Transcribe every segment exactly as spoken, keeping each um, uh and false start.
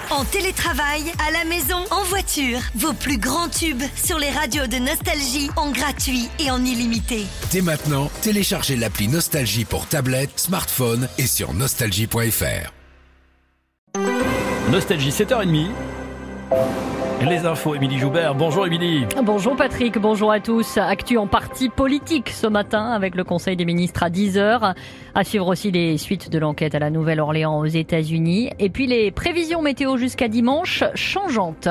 En télétravail, à la maison, en voiture. Vos plus grands tubes sur les radios de Nostalgie en gratuit et en illimité. Dès maintenant, téléchargez l'appli Nostalgie pour tablette, smartphone et sur nostalgie point f r. Nostalgie, sept heures trente. Les infos, Émilie Joubert. Bonjour Émilie. Bonjour Patrick, bonjour à tous. Actu en partie politique ce matin avec le Conseil des ministres à dix heures. À suivre aussi les suites de l'enquête à la Nouvelle-Orléans aux États-Unis. Et puis les prévisions météo jusqu'à dimanche changeantes.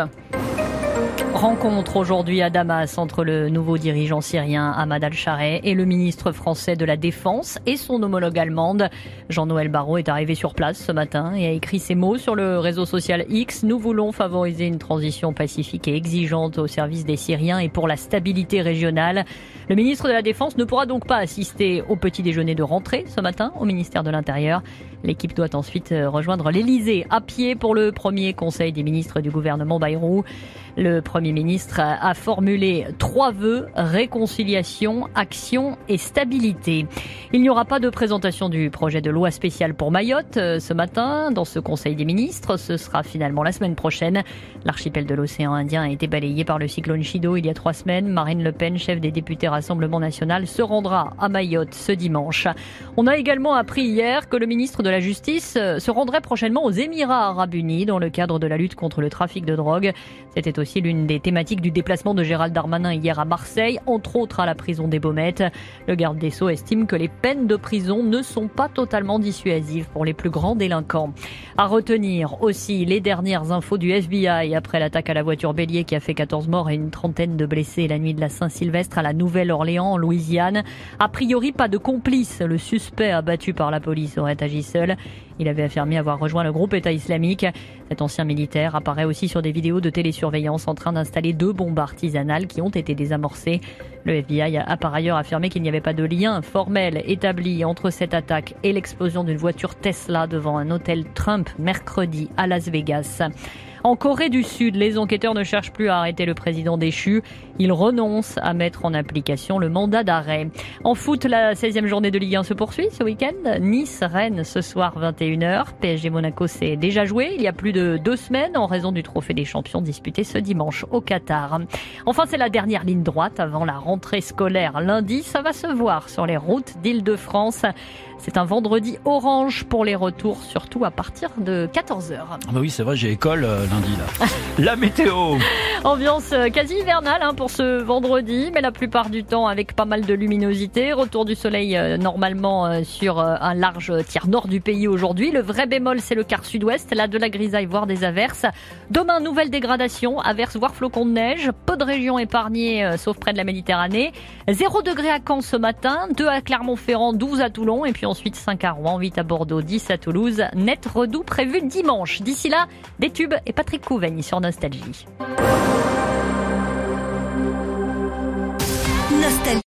Rencontre aujourd'hui à Damas entre le nouveau dirigeant syrien Ahmad al-Chareh et le ministre français de la Défense et son homologue allemande. Jean-Noël Barrot est arrivé sur place ce matin et a écrit ces mots sur le réseau social X. Nous voulons favoriser une transition pacifique et exigeante au service des Syriens et pour la stabilité régionale. Le ministre de la Défense ne pourra donc pas assister au petit déjeuner de rentrée ce matin au ministère de l'Intérieur. L'équipe doit ensuite rejoindre l'Elysée à pied pour le premier conseil des ministres du gouvernement Bayrou. Le Premier ministre a formulé trois vœux: réconciliation, action et stabilité. Il n'y aura pas de présentation du projet de loi spéciale pour Mayotte ce matin dans ce Conseil des ministres. Ce sera finalement la semaine prochaine. L'archipel de l'océan Indien a été balayé par le cyclone Chido il y a trois semaines. Marine Le Pen, chef des députés Rassemblement National, se rendra à Mayotte ce dimanche. On a également appris hier que le ministre de la Justice se rendrait prochainement aux Émirats Arabes Unis dans le cadre de la lutte contre le trafic de drogue. C'était aussi l'une des thématiques du déplacement de Gérald Darmanin hier à Marseille, entre autres à la prison des Baumettes. Le garde des Sceaux estime que les peines de prison ne sont pas totalement dissuasives pour les plus grands délinquants. À retenir aussi les dernières infos du F B I après l'attaque à la voiture bélier qui a fait quatorze morts et une trentaine de blessés la nuit de la Saint-Sylvestre à la Nouvelle-Orléans en Louisiane. A priori, pas de complice. Le suspect abattu par la police aurait agi seul. Il avait affirmé avoir rejoint le groupe État islamique. Cet ancien militaire apparaît aussi sur des vidéos de télésurveillance en train d'installer deux bombes artisanales qui ont été désamorcées. Le F B I a par ailleurs affirmé qu'il n'y avait pas de lien formel établi entre cette attaque et l'explosion d'une voiture Tesla devant un hôtel Trump mercredi à Las Vegas. En Corée du Sud, les enquêteurs ne cherchent plus à arrêter le président déchu. Ils renoncent à mettre en application le mandat d'arrêt. En foot, la seizième journée de Ligue un se poursuit ce week-end. Nice-Rennes ce soir vingt et une heures. P S G Monaco s'est déjà joué il y a plus de deux semaines en raison du trophée des champions disputé ce dimanche au Qatar. Enfin, c'est la dernière ligne droite avant la rentrée scolaire lundi. Ça va se voir sur les routes d'Île-de-France. C'est un vendredi orange pour les retours, surtout à partir de quatorze heures. Ah bah oui, c'est vrai, j'ai école euh, lundi là. La météo. Ambiance quasi hivernale hein, pour ce vendredi, mais la plupart du temps avec pas mal de luminosité. Retour du soleil euh, normalement euh, sur euh, un large tiers nord du pays aujourd'hui. Le vrai bémol, c'est le quart sud-ouest, là de la grisaille, voire des averses. Demain, nouvelle dégradation, averses voire flocons de neige. Peu de régions épargnées, euh, sauf près de la Méditerranée. zéro degré à Caen ce matin, deux à Clermont-Ferrand, douze à Toulon, et puis ensuite cinq à Rouen, huit à Bordeaux, dix à Toulouse. Net redoux prévu dimanche. D'ici là, des tubes et Patrick Couvaigne sur Nostalgie. Nostalgie.